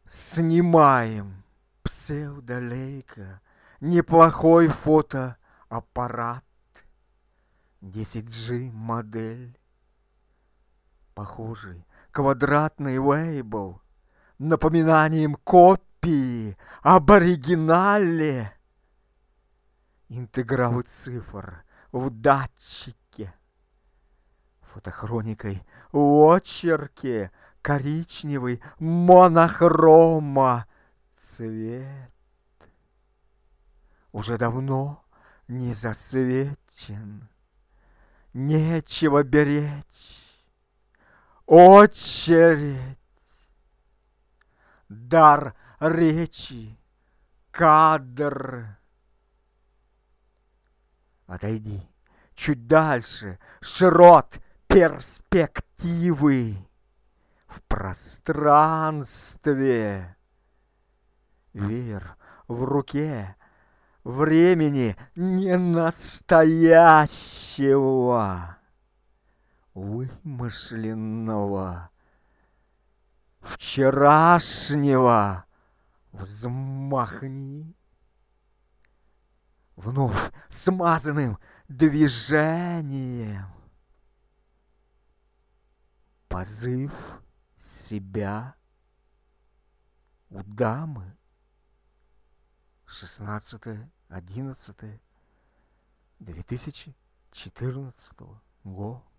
Снимаем псевдолейка, неплохой фотоаппарат, 10G модель, похожий квадратный лейбл, напоминанием копии об оригинале. Интегралы цифр в датчике, фотохроникой очерки, коричневый монохрома цвет. Уже давно не засвечен, нечего беречь. Очередь, дар речи, кадр. Отойди чуть дальше, широт перспективы в пространстве. Веер в руке времени не настоящего, вымышленного, вчерашнего. Взмахни вновь смазанным движением. Позыв себя у дамы. 16.11.2014 год.